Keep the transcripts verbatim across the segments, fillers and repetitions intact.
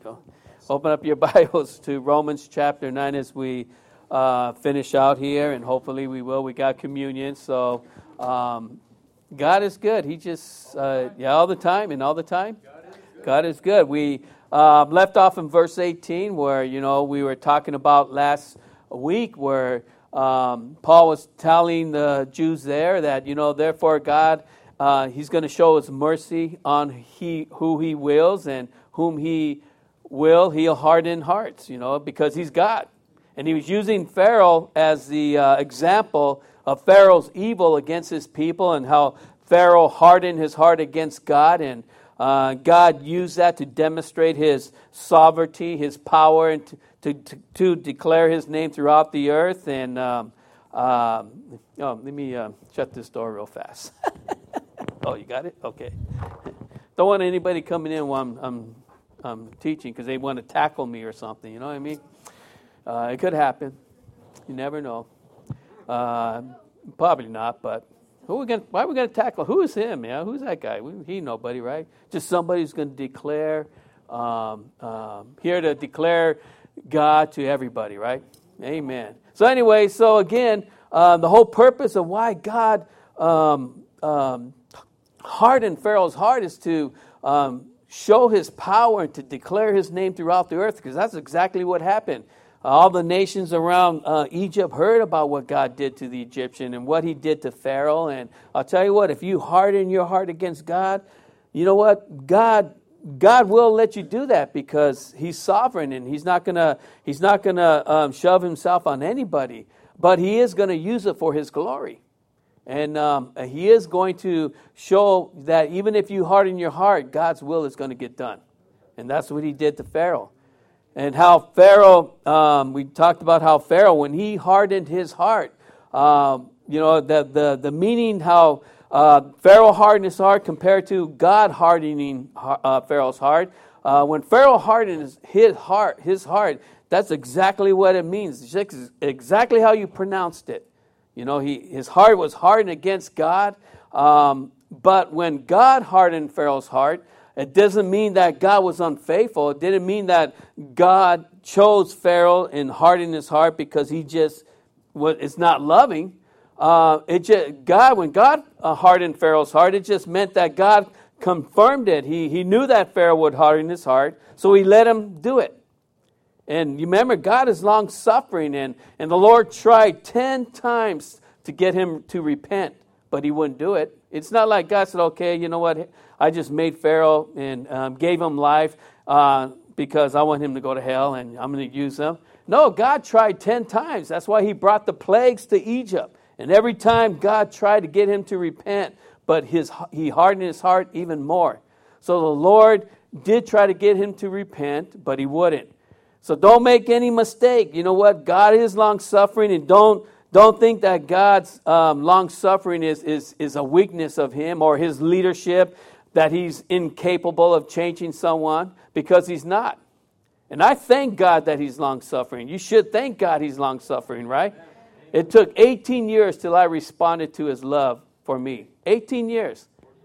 Go. Open up your Bibles to Romans chapter nine as we uh, finish out here, and hopefully we will. We got communion, so um, God is good. He just, uh, yeah, all the time and all the time. God is good. We um, left off in verse eighteen where, you know, we were talking about last week where um, Paul was telling the Jews there that, you know, therefore God, uh, he's going to show his mercy on he who he wills, and whom he will, he'll harden hearts, you know, because he's God. And he was using Pharaoh as the uh, example of Pharaoh's evil against his people and how Pharaoh hardened his heart against God. And uh, God used that to demonstrate his sovereignty, his power, and to, to, to, to declare his name throughout the earth. And um, uh, oh, let me uh, shut this door real fast. Oh, you got it? Okay. Don't want anybody coming in while I'm... I'm I'm teaching because they want to tackle me or something, you know what I mean? Uh, it could happen. You never know. Uh, probably not, but who we gonna, why are we going to tackle? Who is him, yeah? Who's that guy? We, he nobody, right? Just somebody who's going to declare, um, um, here to declare God to everybody, right? Amen. So anyway, so again, uh, the whole purpose of why God um, um, hardened Pharaoh's heart is to... Um, show his power and to declare his name throughout the earth, because that's exactly what happened. All the nations around uh, Egypt heard about what God did to the Egyptian and what he did to Pharaoh. And I'll tell you what, if you harden your heart against God, you know what? God God will let you do that because he's sovereign, and he's not gonna he's not gonna um, shove himself on anybody, but he is going to use it for his glory. And um, he is going to show that even if you harden your heart, God's will is going to get done. And that's what he did to Pharaoh. And how Pharaoh, um, we talked about how Pharaoh, when he hardened his heart, um, you know, the, the, the meaning how uh, Pharaoh hardened his heart compared to God hardening uh, Pharaoh's heart. Uh, when Pharaoh hardened his, his heart, his heart, that's exactly what it means. It's exactly how you pronounced it. You know, he his heart was hardened against God, um, but when God hardened Pharaoh's heart, it doesn't mean that God was unfaithful. It didn't mean that God chose Pharaoh and hardened his heart because he just was it's not loving. Uh, it just God when God uh, hardened Pharaoh's heart, it just meant that God confirmed it. He he knew that Pharaoh would harden his heart, so he let him do it. And you remember, God is long-suffering, and, and the Lord tried ten times to get him to repent, but he wouldn't do it. It's not like God said, okay, you know what, I just made Pharaoh and um, gave him life uh, because I want him to go to hell, and I'm going to use him. No, God tried ten times. That's why he brought the plagues to Egypt. And every time God tried to get him to repent, but his he hardened his heart even more. So the Lord did try to get him to repent, but he wouldn't. So don't make any mistake. You know what? God is long-suffering, and don't don't think that God's um, long-suffering is, is, is a weakness of him or his leadership, that he's incapable of changing someone, because he's not. And I thank God that he's long-suffering. You should thank God he's long-suffering, right? It took eighteen years till I responded to his love for me. eighteen years.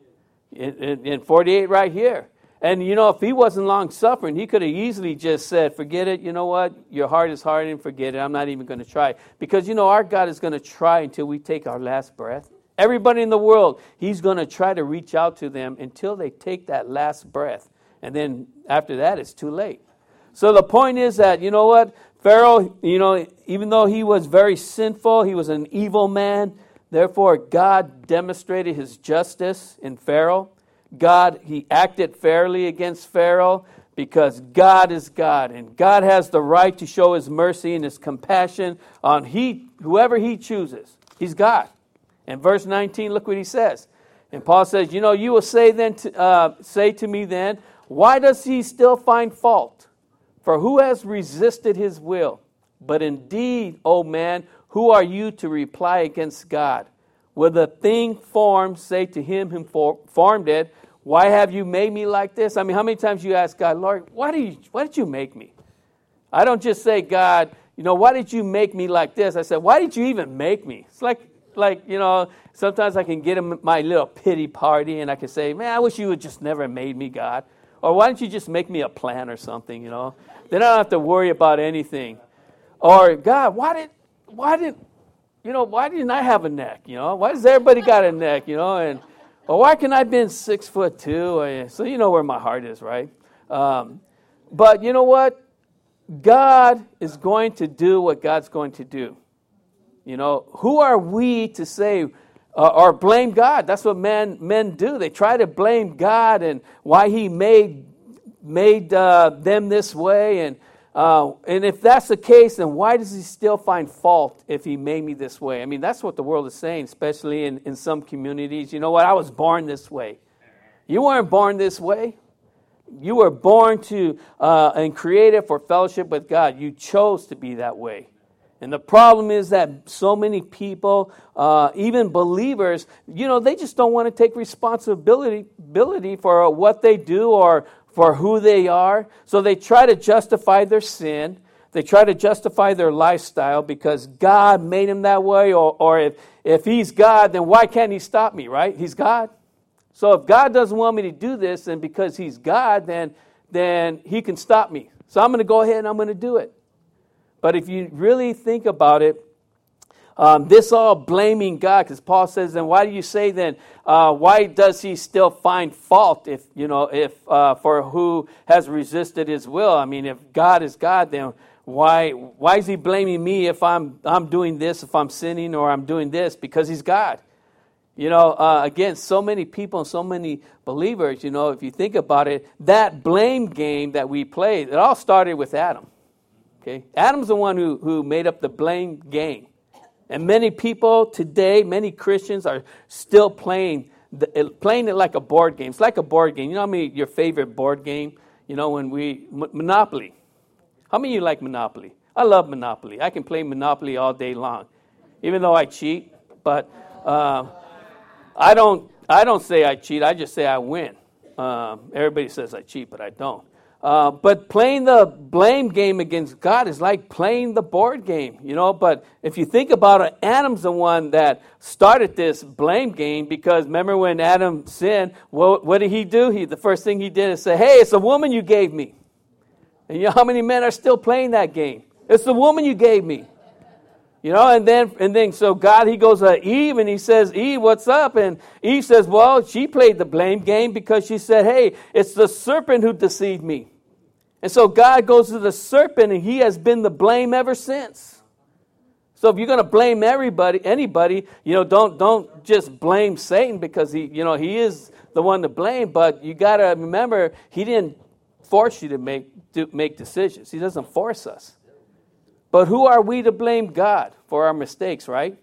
And forty-eight right here. And, you know, if he wasn't long-suffering, he could have easily just said, forget it, you know what, your heart is hardened, forget it, I'm not even going to try. Because, you know, our God is going to try until we take our last breath. Everybody in the world, he's going to try to reach out to them until they take that last breath. And then after that, it's too late. So the point is that, you know what, Pharaoh, you know, even though he was very sinful, he was an evil man, therefore God demonstrated his justice in Pharaoh. God, he acted fairly against Pharaoh because God is God, and God has the right to show his mercy and his compassion on he whoever he chooses. He's God. In verse nineteen, look what he says. And Paul says, you know, you will say then to, uh, say to me then, why does he still find fault? For who has resisted his will? But indeed, O man, who are you to reply against God? Will the thing formed say to him who for, formed it, why have you made me like this? I mean, how many times you ask God, Lord, why, do you, why did you make me? I don't just say, God, you know, why did you make me like this? I said, why did you even make me? It's like, like you know, sometimes I can get in my little pity party and I can say, man, I wish you had just never made me, God. Or why don't you just make me a plan or something, you know? Then I don't have to worry about anything. Or, God, why did, why did, you know, why didn't I have a neck, you know? Why does everybody got a neck, you know? And, or why can I been six foot two? Or, so you know where my heart is, right? Um, but you know what? God is going to do what God's going to do. You know, who are we to say uh, or blame God? That's what men men do. They try to blame God and why He made made uh, them this way. And uh, and if that's the case, then why does He still find fault if He made me this way? I mean, that's what the world is saying, especially in, in some communities. You know what? I was born this way. You weren't born this way. You were born to uh, and created for fellowship with God. You chose to be that way. And the problem is that so many people, uh, even believers, you know, they just don't want to take responsibility ability for what they do or for who they are. So they try to justify their sin. They try to justify their lifestyle because God made them that way. Or, or if, if He's God, then why can't He stop me, right? He's God. So if God doesn't want me to do this, then because He's God, then, then He can stop me. So I'm going to go ahead and I'm going to do it. But if you really think about it, um, this all blaming God, because Paul says, then why do you say then, uh, why does He still find fault if, you know, if uh, for who has resisted His will? I mean, if God is God, then why why is He blaming me if I'm I'm doing this, if I'm sinning or I'm doing this? Because He's God. You know, uh, again, so many people and so many believers, you know, if you think about it, that blame game that we played, it all started with Adam. Okay, Adam's the one who, who made up the blame game. And many people today, many Christians are still playing the, playing it like a board game. It's like a board game. You know how many your favorite board game? You know, when we, M- Monopoly. How many of you like Monopoly? I love Monopoly. I can play Monopoly all day long, even though I cheat. But uh, I don't I don't say I cheat. I just say I win. Um, everybody says I cheat, but I don't. Uh, but playing the blame game against God is like playing the board game, you know. But if you think about it, Adam's the one that started this blame game because remember when Adam sinned, what, what did he do? He the first thing he did is say, hey, it's a woman you gave me. And you know how many men are still playing that game? It's the woman you gave me. You know, and then, and then, so God, He goes to Eve and He says, Eve, what's up? And Eve says, well, she played the blame game because she said, hey, it's the serpent who deceived me. And so God goes to the serpent and he has been the blame ever since. So if you're going to blame everybody, anybody, you know, don't don't just blame Satan because he, you know, he is the one to blame. But you got to remember, He didn't force you to make to make decisions. He doesn't force us. But who are we to blame God for our mistakes, right?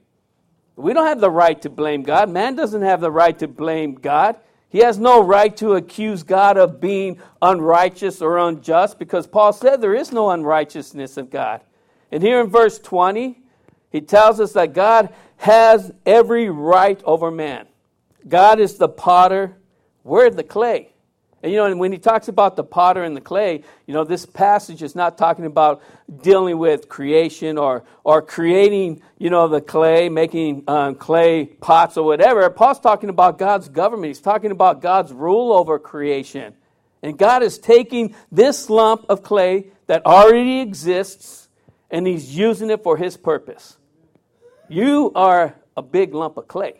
We don't have the right to blame God. Man doesn't have the right to blame God. He has no right to accuse God of being unrighteous or unjust because Paul said there is no unrighteousness of God. And here in verse twenty, he tells us that God has every right over man. God is the potter. We're the clay. And, you know, and when he talks about the potter and the clay, you know, this passage is not talking about dealing with creation or or creating, you know, the clay, making um, clay pots or whatever. Paul's talking about God's government. He's talking about God's rule over creation. And God is taking this lump of clay that already exists and He's using it for His purpose. You are a big lump of clay.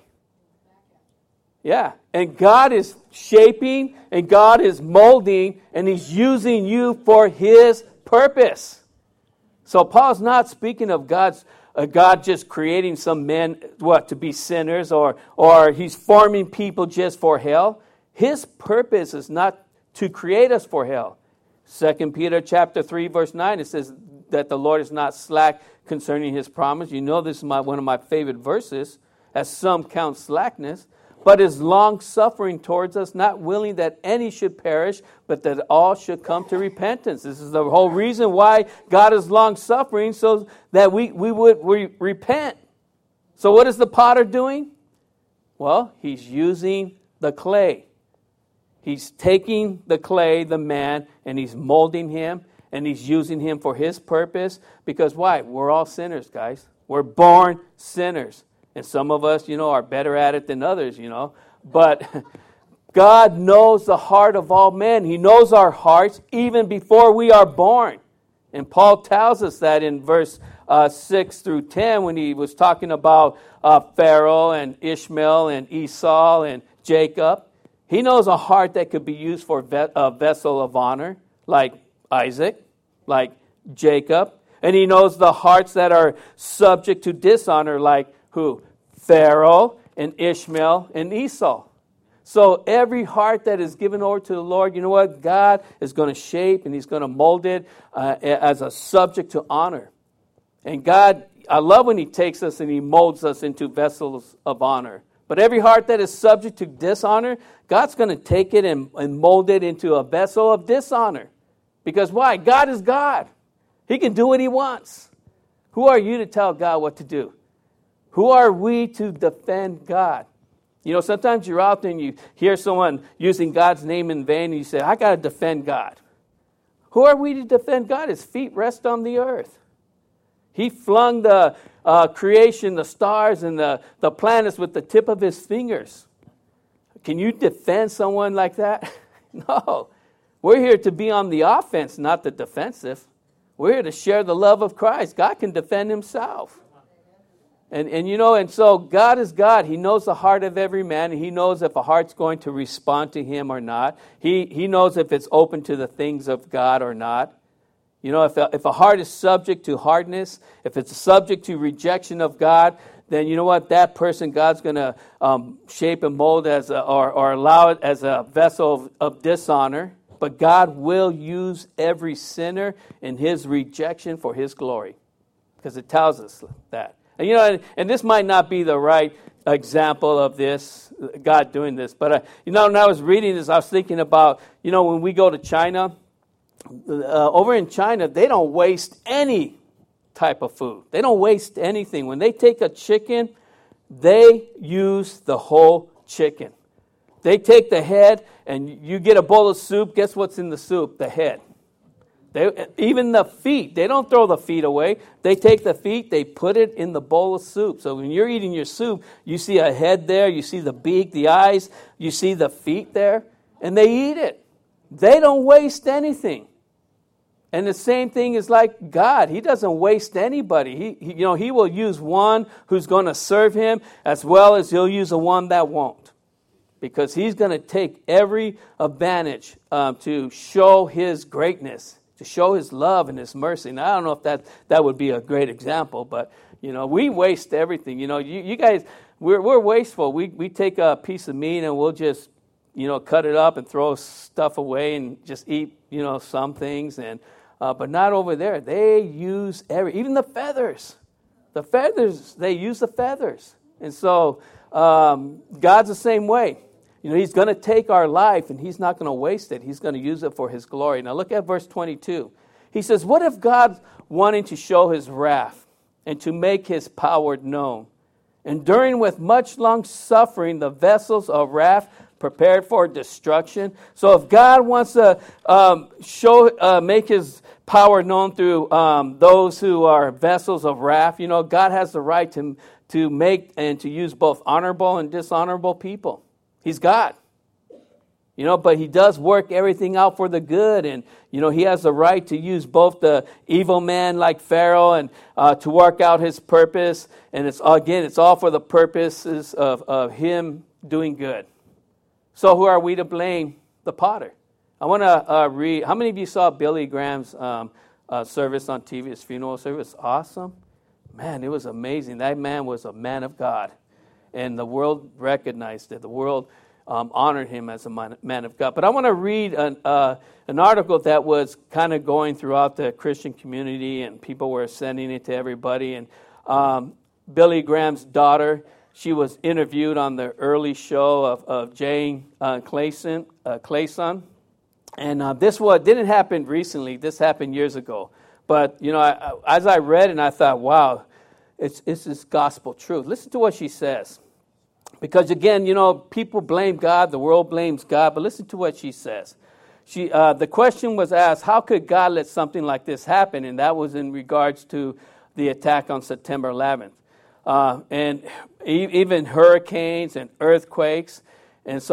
Yeah, and God is shaping and God is molding and He's using you for His purpose. So Paul's not speaking of God's uh, God just creating some men what to be sinners or or He's forming people just for hell. His purpose is not to create us for hell. Second Peter chapter three verse nine, it says that the Lord is not slack concerning His promise. You know this is my one of my favorite verses, as some count slackness, but is long-suffering towards us, not willing that any should perish, but that all should come to repentance. This is the whole reason why God is long-suffering, so that we, we would re- repent. So what is the potter doing? Well, he's using the clay. He's taking the clay, the man, and he's molding him, and he's using him for his purpose. Because why? We're all sinners, guys. We're born sinners. And some of us, you know, are better at it than others, you know. But God knows the heart of all men. He knows our hearts even before we are born. And Paul tells us that in verse uh, six through ten when he was talking about uh, Pharaoh and Ishmael and Esau and Jacob. He knows a heart that could be used for a vessel of honor, like Isaac, like Jacob. And he knows the hearts that are subject to dishonor, like who? Pharaoh and Ishmael and Esau. So every heart that is given over to the Lord, you know what? God is going to shape and he's going to mold it uh, as a subject to honor. And God, I love when he takes us and he molds us into vessels of honor. But every heart that is subject to dishonor, God's going to take it and, and mold it into a vessel of dishonor. Because why? God is God. He can do what he wants. Who are you to tell God what to do? Who are we to defend God? You know, sometimes you're out there and you hear someone using God's name in vain and you say, I got to defend God. Who are we to defend God? His feet rest on the earth. He flung the uh, creation, the stars and the, the planets with the tip of his fingers. Can you defend someone like that? No. We're here to be on the offense, not the defensive. We're here to share the love of Christ. God can defend himself. And, and you know, and so God is God. He knows the heart of every man. And he knows if a heart's going to respond to him or not. He, he knows if it's open to the things of God or not. You know, if a, if a heart is subject to hardness, if it's subject to rejection of God, then you know what? That person, God's going to um, shape and mold as a, or, or allow it as a vessel of, of dishonor. But God will use every sinner in his rejection for his glory. Because it tells us that. And you know, and, and this might not be the right example of this, God doing this. But, uh, you know, when I was reading this, I was thinking about, you know, when we go to China, uh, over in China, they don't waste any type of food. They don't waste anything. When they take a chicken, they use the whole chicken. They take the head, and you get a bowl of soup. Guess what's in the soup? The head. They, even the feet, they don't throw the feet away. They take the feet, they put it in the bowl of soup. So when you're eating your soup, you see a head there, you see the beak, the eyes, you see the feet there, and they eat it. They don't waste anything. And the same thing is like God. He doesn't waste anybody. He, he you know, he will use one who's going to serve him as well as he'll use the one that won't. Because he's going to take every advantage um, to show his greatness, to show his love and his mercy. Now, I don't know if that, that would be a great example, but, you know, we waste everything. You know, you, you guys, we're, we're wasteful. We, we take a piece of meat and we'll just, you know, cut it up and throw stuff away and just eat, you know, some things. And uh, but not over there. They use every, even the feathers. The feathers, they use the feathers. And so um, God's the same way. You know, he's going to take our life and he's not going to waste it. He's going to use it for his glory. Now look at verse twenty-two. He says, what if God wanting to show his wrath and to make his power known, enduring with much long suffering the vessels of wrath prepared for destruction? So if God wants to um, show, uh, make his power known through um, those who are vessels of wrath, you know, God has the right to, to make and to use both honorable and dishonorable people. He's God. You know, but he does work everything out for the good. And, you know, he has the right to use both the evil man like Pharaoh and uh, to work out his purpose. And it's, again, it's all for the purposes of, of him doing good. So who are we to blame? The potter. I want to uh, read, how many of you saw Billy Graham's um, uh, service on T V, his funeral service? Awesome. Man, it was amazing. That man was a man of God. And the world recognized it. The world um, honored him as a man, man of God. But I want to read an, uh, an article that was kind of going throughout the Christian community, and people were sending it to everybody. And um, Billy Graham's daughter, she was interviewed on the early show of, of Jane uh, Clayson, uh, Clayson. And uh, this what didn't happen recently. This happened years ago. But, you know, I, I, as I read it, I thought, wow, it's, it's this gospel truth. Listen to what she says. Because, again, you know, people blame God, the world blames God, but listen to what she says. She, uh, the question was asked, how could God let something like this happen? And that was in regards to the attack on September eleventh. Uh, and e- even hurricanes and earthquakes. And so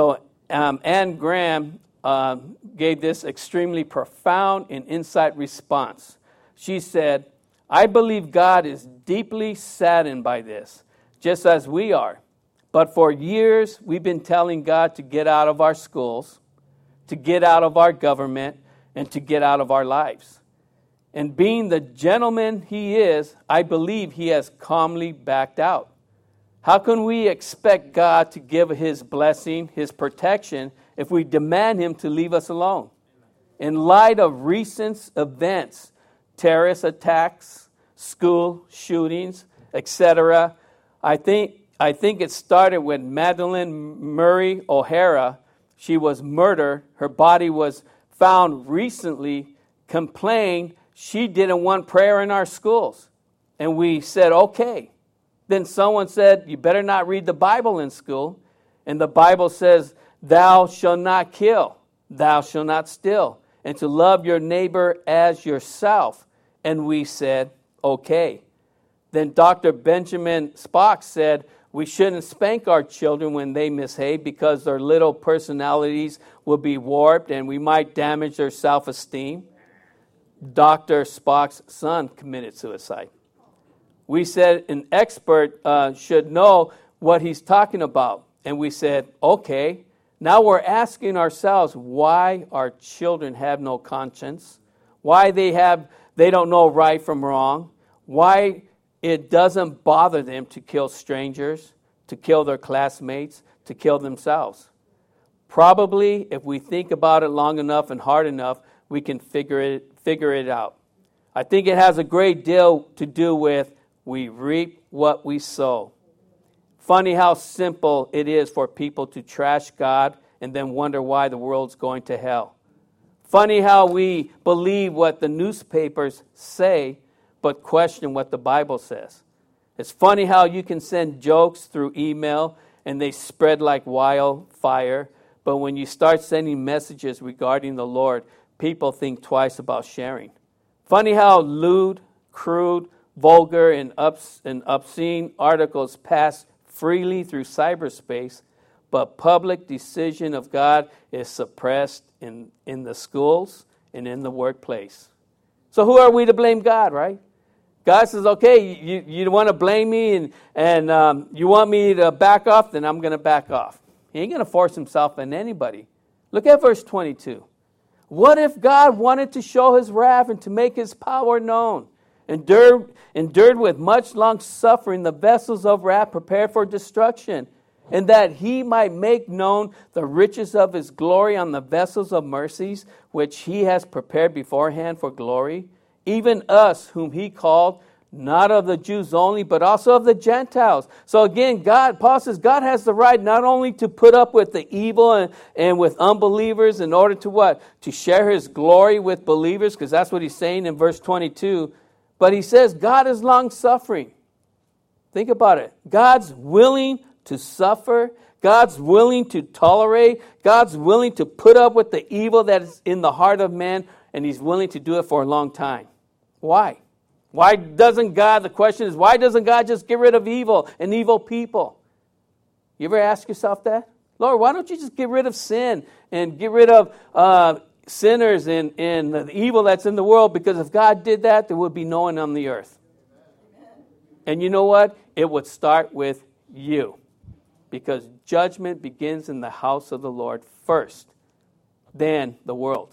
um, Anne Graham uh, gave this extremely profound and insight response. She said, I believe God is deeply saddened by this, just as we are. But for years, we've been telling God to get out of our schools, to get out of our government, and to get out of our lives. And being the gentleman he is, I believe he has calmly backed out. How can we expect God to give his blessing, his protection, if we demand him to leave us alone? In light of recent events, terrorist attacks, school shootings, et cetera, I think I think it started with Madeleine Murray O'Hara. She was murdered. Her body was found recently, complained she didn't want prayer in our schools. And we said, okay. Then someone said, you better not read the Bible in school. And the Bible says, thou shalt not kill, thou shalt not steal, and to love your neighbor as yourself. And we said, okay. Then Doctor Benjamin Spock said, we shouldn't spank our children when they misbehave because their little personalities will be warped and we might damage their self-esteem. Doctor Spock's son committed suicide. We said an expert uh, should know what he's talking about. And we said, okay, now we're asking ourselves why our children have no conscience, why they have they don't know right from wrong, why it doesn't bother them to kill strangers, to kill their classmates, to kill themselves. Probably, if we think about it long enough and hard enough, we can figure it figure it out. I think it has a great deal to do with we reap what we sow. Funny how simple it is for people to trash God and then wonder why the world's going to hell. Funny how we believe what the newspapers say, but question what the Bible says. It's funny how you can send jokes through email and they spread like wildfire, but when you start sending messages regarding the Lord, people think twice about sharing. Funny how lewd, crude, vulgar, and, ups, and obscene articles pass freely through cyberspace, but public decision of God is suppressed in, in the schools and in the workplace. So who are we to blame God, right? God says, okay, you, you want to blame me and, and um, you want me to back off, then I'm going to back off. He ain't going to force himself on anybody. Look at verse twenty-two. What if God wanted to show his wrath and to make his power known? Endured, endured with much long suffering the vessels of wrath prepared for destruction, and that he might make known the riches of his glory on the vessels of mercies, which he has prepared beforehand for glory, even us whom he called, not of the Jews only, but also of the Gentiles. So again, God, Paul says, God has the right not only to put up with the evil and, and with unbelievers in order to what? To share his glory with believers, because that's what he's saying in verse twenty-two. But he says God is long-suffering. Think about it. God's willing to suffer. God's willing to tolerate. God's willing to put up with the evil that is in the heart of man, and he's willing to do it for a long time. Why? Why doesn't God, the question is, why doesn't God just get rid of evil and evil people? You ever ask yourself that? Lord, why don't you just get rid of sin and get rid of uh, sinners and, and the evil that's in the world? Because if God did that, there would be no one on the earth. And you know what? It would start with you. Because judgment begins in the house of the Lord first, then the world.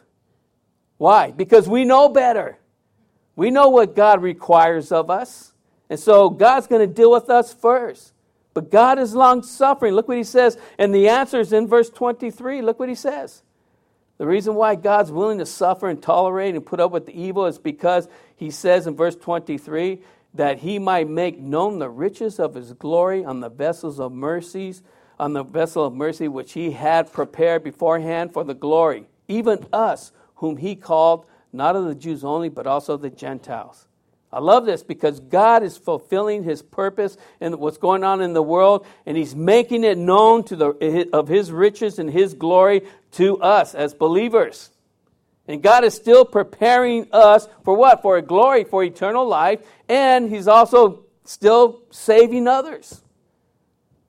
Why? Because we know better. We know what God requires of us. And so God's going to deal with us first. But God is long-suffering. Look what he says. And the answer is in verse twenty-three. Look what he says. The reason why God's willing to suffer and tolerate and put up with the evil is because he says in verse twenty-three that he might make known the riches of his glory on the vessels of mercies, on the vessel of mercy which he had prepared beforehand for the glory, even us whom he called, not of the Jews only, but also the Gentiles. I love this because God is fulfilling his purpose in what's going on in the world, and he's making it known to the of his riches and his glory to us as believers. And God is still preparing us for what? For a glory, for eternal life, and he's also still saving others.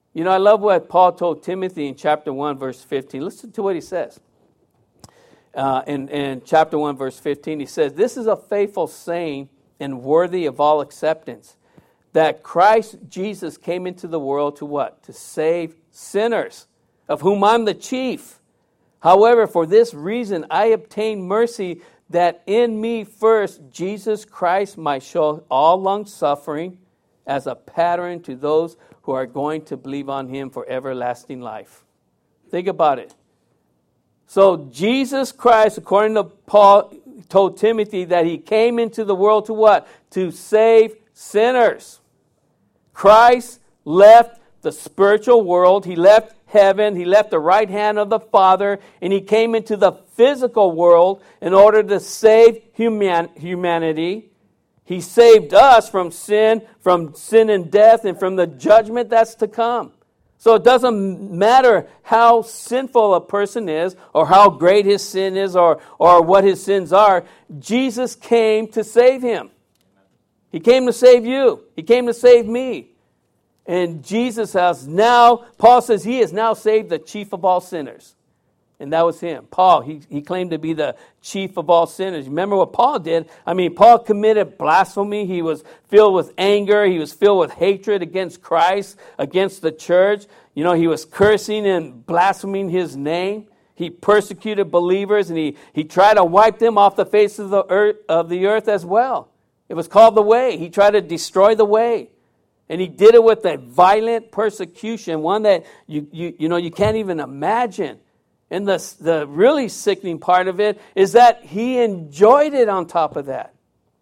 You know, I love what Paul told Timothy in chapter one, verse fifteen. Listen to what he says. Uh, in, in chapter one, verse fifteen, he says, "This is a faithful saying and worthy of all acceptance, that Christ Jesus came into the world to what? To save sinners, of whom I'm the chief. However, for this reason I obtained mercy, that in me first Jesus Christ might show all long suffering as a pattern to those who are going to believe on him for everlasting life." Think about it. So Jesus Christ, according to Paul, told Timothy that he came into the world to what? To save sinners. Christ left the spiritual world. He left heaven. He left the right hand of the Father, and he came into the physical world in order to save human, humanity. He saved us from sin, from sin and death, and from the judgment that's to come. So it doesn't matter how sinful a person is, or how great his sin is, or, or what his sins are. Jesus came to save him. He came to save you. He came to save me. And Jesus has now, Paul says he has now saved the chief of all sinners. And that was him. Paul, he, he claimed to be the chief of all sinners. Remember what Paul did? I mean, Paul committed blasphemy. He was filled with anger. He was filled with hatred against Christ, against the church. You know, he was cursing and blaspheming his name. He persecuted believers, and he, he tried to wipe them off the face of the earth, of the earth as well. It was called the Way. He tried to destroy the Way. And he did it with a violent persecution, one that you you, you know you can't even imagine. And the, the really sickening part of it is that he enjoyed it on top of that.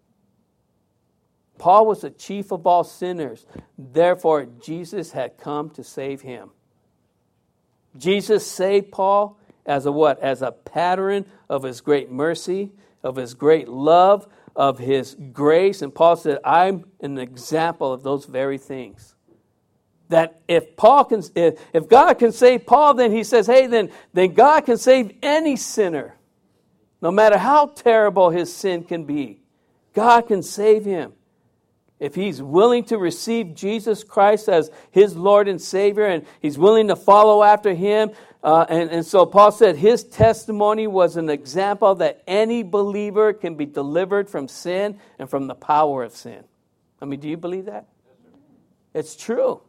Paul was the chief of all sinners. Therefore, Jesus had come to save him. Jesus saved Paul as a what? As a pattern of his great mercy, of his great love, of his grace. And Paul said, I'm an example of those very things. That if Paul can, if, if God can save Paul, then he says, hey, then, then God can save any sinner. No matter how terrible his sin can be, God can save him. If he's willing to receive Jesus Christ as his Lord and Savior, and he's willing to follow after him. Uh, and, and so Paul said his testimony was an example that any believer can be delivered from sin and from the power of sin. I mean, do you believe that? It's true.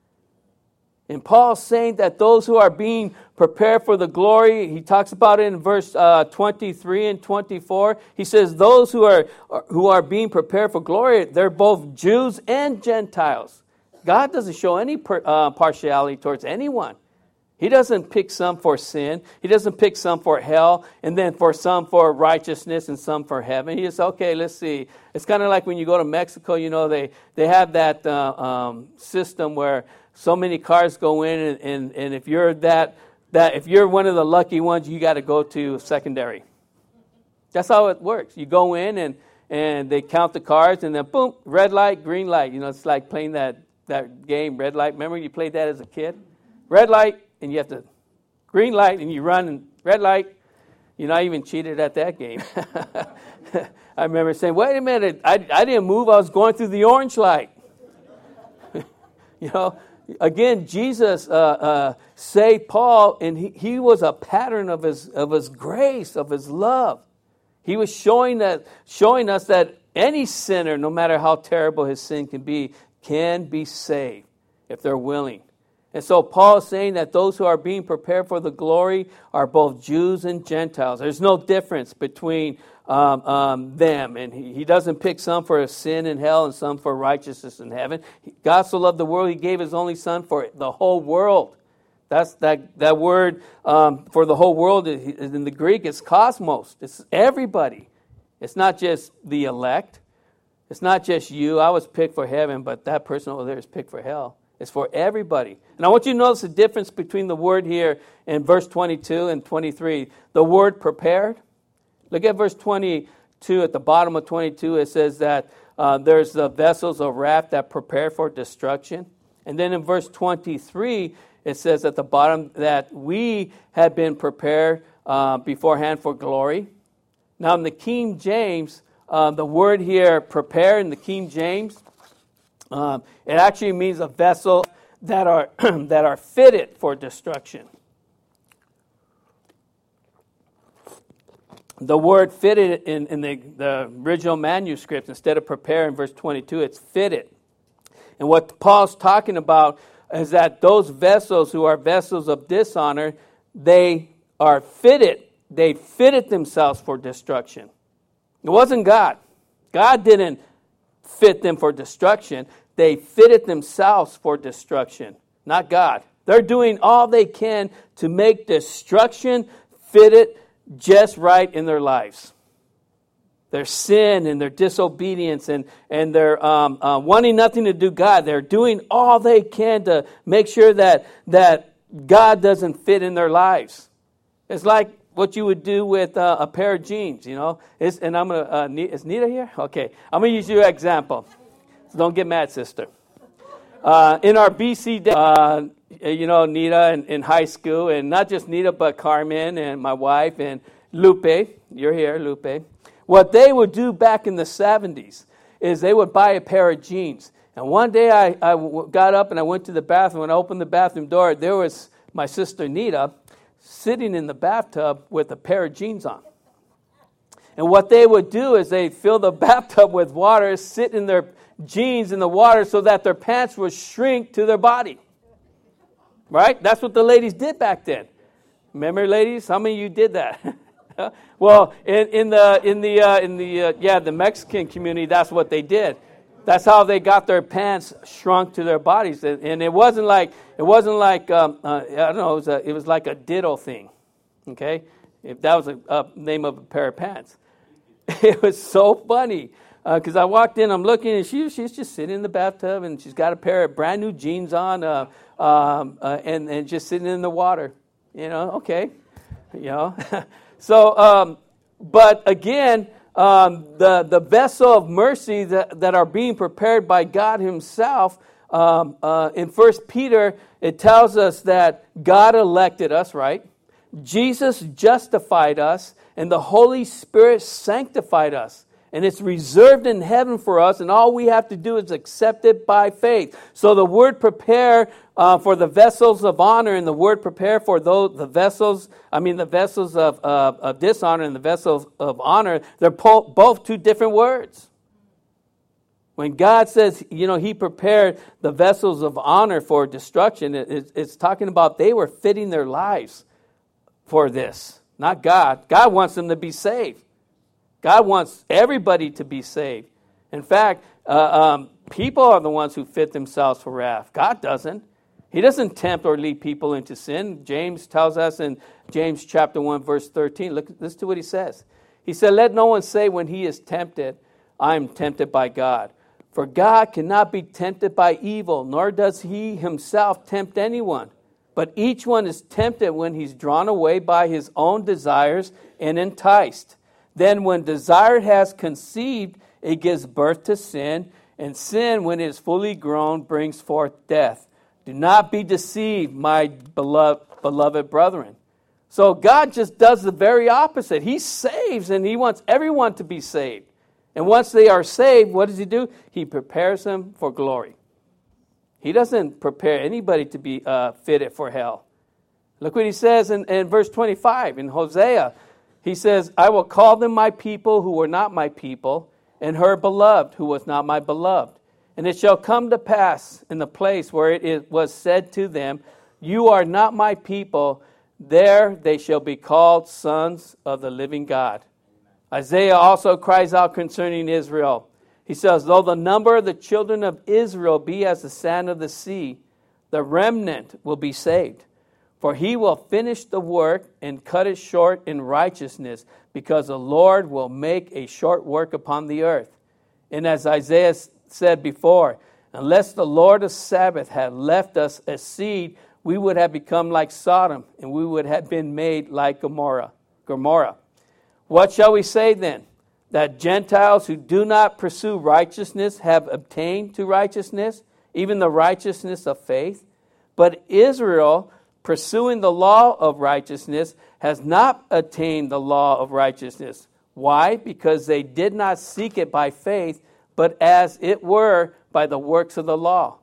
And Paul's saying that those who are being prepared for the glory, he talks about it in verse uh, twenty-three and twenty-four. He says those who are who are being prepared for glory, they're both Jews and Gentiles. God doesn't show any per, uh, partiality towards anyone. He doesn't pick some for sin. He doesn't pick some for hell, and then for some for righteousness and some for heaven. He says, okay, let's see. It's kind of like when you go to Mexico, you know, they, they have that uh, um, system where so many cars go in, and, and, and if you're that that if you're one of the lucky ones, you got to go to secondary. That's how it works. You go in and, and they count the cars, and then boom, red light, green light. You know, it's like playing that, that game, red light. Remember you played that as a kid? Red light, and you have to green light, and you run, and red light. You know, I even cheated at that game. I remember saying, wait a minute, I, I didn't move. I was going through the orange light. You know, again, Jesus uh, uh, saved Paul, and he, he was a pattern of his of his grace, of his love. He was showing that showing us that any sinner, no matter how terrible his sin can be, can be saved if they're willing. And so Paul is saying that those who are being prepared for the glory are both Jews and Gentiles. There's no difference between um, um, them. And he, he doesn't pick some for sin in hell and some for righteousness in heaven. God so loved the world, he gave his only son for the whole world. That's that, that word um, for the whole world in the Greek is cosmos. It's everybody. It's not just the elect. It's not just you. I was picked for heaven, but that person over there is picked for hell. It's for everybody. And I want you to notice the difference between the word here in verse twenty-two and twenty-three. The word prepared. Look at verse twenty-two. At the bottom of twenty-two, it says that uh, there's the vessels of wrath that prepare for destruction. And then in verse twenty-three, it says at the bottom that we have been prepared uh, beforehand for glory. Now in the King James, uh, the word here, prepare, in the King James, Um, it actually means a vessel that are that are fitted for destruction. The word fitted in, in the, the original manuscript, instead of prepare in verse twenty-two, it's fitted. And what Paul's talking about is that those vessels who are vessels of dishonor, they are fitted. They fitted themselves for destruction. It wasn't God. God didn't fit them for destruction. They fitted themselves for destruction, not God. They're doing all they can to make destruction fitted just right in their lives. Their sin and their disobedience and, and their um, uh, wanting nothing to do God. They're doing all they can to make sure that, that God doesn't fit in their lives. It's like what you would do with uh, a pair of jeans, you know. It's, and I'm going to, uh, is Nita here? Okay. I'm going to use your example. So don't get mad, sister. Uh, in our B C day, uh, you know, Nita in, in high school, and not just Nita, but Carmen and my wife and Lupe. You're here, Lupe. What they would do back in the seventies is they would buy a pair of jeans. And one day I, I w- got up and I went to the bathroom. When I opened the bathroom door, there was my sister Nita sitting in the bathtub with a pair of jeans on. And what they would do is they'd fill the bathtub with water, sit in their jeans in the water so that their pants would shrink to their body. Right? That's what the ladies did back then. Remember, ladies? How many of you did that? Well, in, in the in the uh, in the uh, yeah the Mexican community, that's what they did. That's how they got their pants shrunk to their bodies, and, and it wasn't like it wasn't like um, uh, I don't know. It was a, it was like a ditto thing. Okay, if that was a, a name of a pair of pants, it was so funny because uh, I walked in, I'm looking, and she she's just sitting in the bathtub, and she's got a pair of brand new jeans on, uh, um, uh, and and just sitting in the water. You know, okay, you know. So, um, but again, um, the, the vessel of mercy that, that are being prepared by God himself, um, uh, in First Peter, it tells us that God elected us, right? Jesus justified us, and the Holy Spirit sanctified us. And it's reserved in heaven for us, and all we have to do is accept it by faith. So the word prepare uh, for the vessels of honor, and the word prepare for those the vessels, I mean the vessels of, uh, of dishonor and the vessels of honor, they're po- both two different words. When God says, you know, he prepared the vessels of honor for destruction, it, it's talking about they were fitting their lives for this, not God. God wants them to be saved. God wants everybody to be saved. In fact, uh, um, people are the ones who fit themselves for wrath. God doesn't. He doesn't tempt or lead people into sin. James tells us in James chapter one, verse thirteen, look, listen to what he says. He said, let no one say when he is tempted, I am tempted by God. For God cannot be tempted by evil, nor does he himself tempt anyone. But each one is tempted when he's drawn away by his own desires and enticed. Then when desire has conceived, it gives birth to sin, and sin, when it is fully grown, brings forth death. Do not be deceived, my beloved, beloved brethren. So God just does the very opposite. He saves, and he wants everyone to be saved. And once they are saved, what does he do? He prepares them for glory. He doesn't prepare anybody to be uh, fitted for hell. Look what he says in, in verse twenty-five in Hosea. He says, I will call them my people who were not my people, and her beloved who was not my beloved. And it shall come to pass in the place where it was said to them, you are not my people, there they shall be called sons of the living God. Isaiah also cries out concerning Israel. He says, though the number of the children of Israel be as the sand of the sea, the remnant will be saved. For he will finish the work and cut it short in righteousness, because the Lord will make a short work upon the earth. And as Isaiah said before, unless the Lord of Sabbath had left us a seed, we would have become like Sodom, and we would have been made like Gomorrah. Gomorrah. What shall we say then? That Gentiles who do not pursue righteousness have obtained to righteousness, even the righteousness of faith? But Israel, pursuing the law of righteousness, has not attained the law of righteousness. Why? Because they did not seek it by faith, but as it were by the works of the law.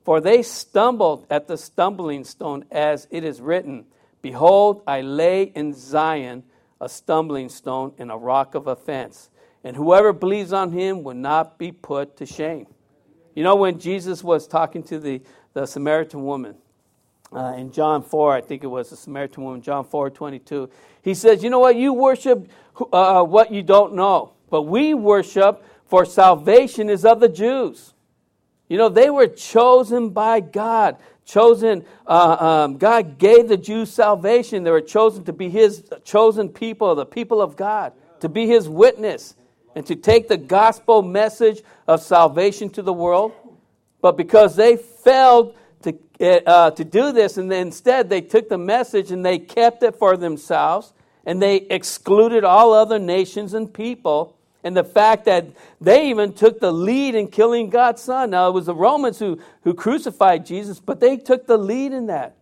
For they stumbled at the stumbling stone, as it is written, Behold, I lay in Zion a stumbling stone and a rock of offense, and whoever believes on him will not be put to shame. You know, when Jesus was talking to the, the Samaritan woman, uh, in John four, I think it was the Samaritan woman, John four twenty-two, he says, you know what, you worship uh, what you don't know, but we worship, for salvation is of the Jews. You know, they were chosen by God. Chosen, uh, um, God gave the Jews salvation. They were chosen to be His chosen people, the people of God, to be His witness, and to take the gospel message of salvation to the world. But because they failed to uh, to do this, and then instead they took the message and they kept it for themselves, and they excluded all other nations and people. And the fact that they even took the lead in killing God's Son. Now, it was the Romans who, who crucified Jesus, but they took the lead in that.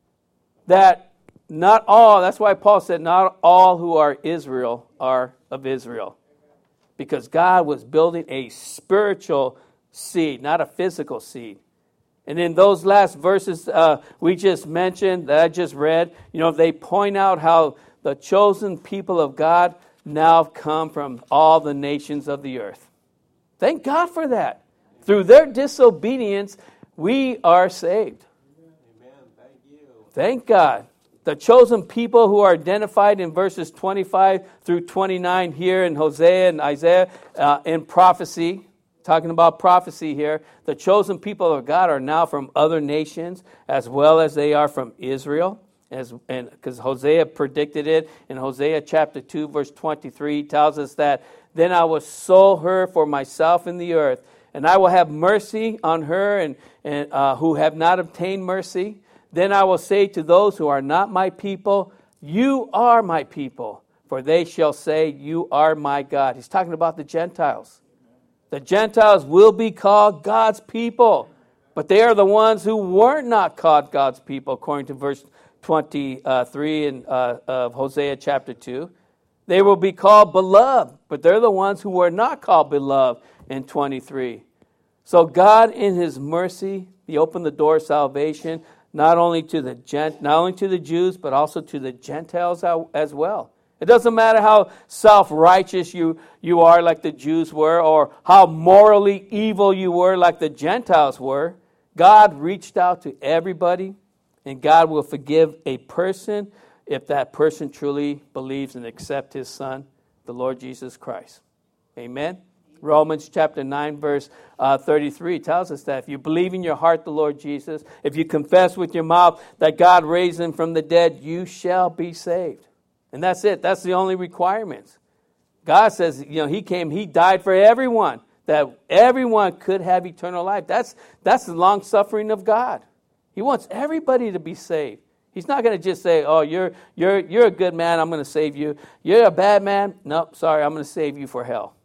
That not all, that's why Paul said, not all who are Israel are of Israel. Because God was building a spiritual seed, not a physical seed. And in those last verses uh, we just mentioned, that I just read, you know, they point out how the chosen people of God now come from all the nations of the earth. Thank God for that. Through their disobedience, we are saved. Amen. Thank you. Thank God. The chosen people who are identified in verses twenty-five through twenty-nine here in Hosea and Isaiah uh, in prophecy, talking about prophecy here, the chosen people of God are now from other nations as well as they are from Israel. As, and because Hosea predicted it in Hosea chapter two, verse twenty-three, tells us that, Then I will sow her for myself in the earth, and I will have mercy on her and, and uh, who have not obtained mercy. Then I will say to those who are not my people, You are my people, for they shall say, You are my God. He's talking about the Gentiles. The Gentiles will be called God's people, but they are the ones who were not called God's people, according to verse twenty-three in, uh, of Hosea chapter two. They will be called beloved, but they're the ones who were not called beloved in twenty-three. So God, in His mercy, He opened the door of salvation not only to the gent, not only to the Jews, but also to the Gentiles as well. It doesn't matter how self-righteous you, you are like the Jews were, or how morally evil you were like the Gentiles were. God reached out to everybody. And God will forgive a person if that person truly believes and accepts His Son, the Lord Jesus Christ. Amen? Romans chapter nine, verse uh, thirty-three tells us that if you believe in your heart the Lord Jesus, if you confess with your mouth that God raised Him from the dead, you shall be saved. And that's it. That's the only requirements. God says, you know, He came, He died for everyone, that everyone could have eternal life. That's, that's the long suffering of God. He wants everybody to be saved. He's not going to just say, oh, you're you're you're a good man, I'm going to save you. You're a bad man, no, sorry, I'm going to save you for hell.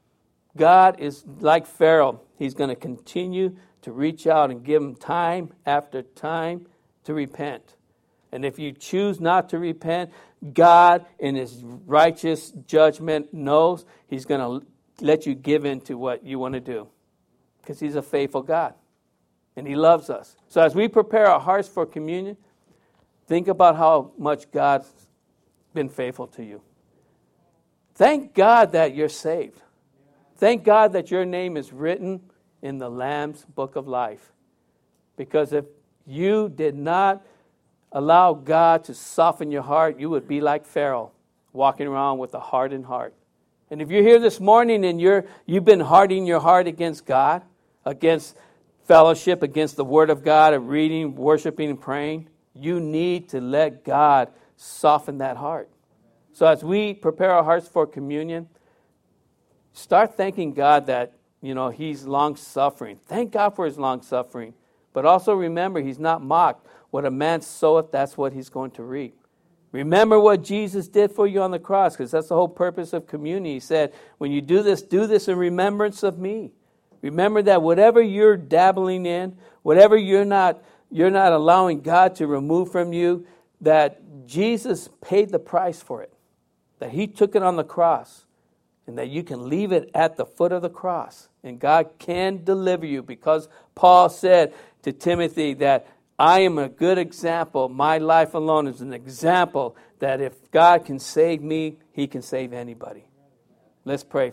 God is like Pharaoh. He's going to continue to reach out and give them time after time to repent. And if you choose not to repent, God in His righteous judgment knows He's going to let you give in to what you want to do. Because He's a faithful God. And He loves us. So as we prepare our hearts for communion, think about how much God's been faithful to you. Thank God that you're saved. Thank God that your name is written in the Lamb's book of life. Because if you did not allow God to soften your heart, you would be like Pharaoh, walking around with a hardened heart. And if you're here this morning and you're you've been hardening your heart against God, against fellowship, against the Word of God, of reading, worshiping, and praying, you need to let God soften that heart. So as we prepare our hearts for communion, start thanking God that, you know, He's long-suffering. Thank God for His long-suffering. But also remember, He's not mocked. What a man soweth, that's what he's going to reap. Remember what Jesus did for you on the cross, because that's the whole purpose of communion. He said, when you do this, do this in remembrance of me. Remember that whatever you're dabbling in, whatever you're not you're not allowing God to remove from you, that Jesus paid the price for it. That He took it on the cross. and that you can leave it at the foot of the cross. And God can deliver you, because Paul said to Timothy that I am a good example. My life alone is an example that if God can save me, he can save anybody. Let's pray.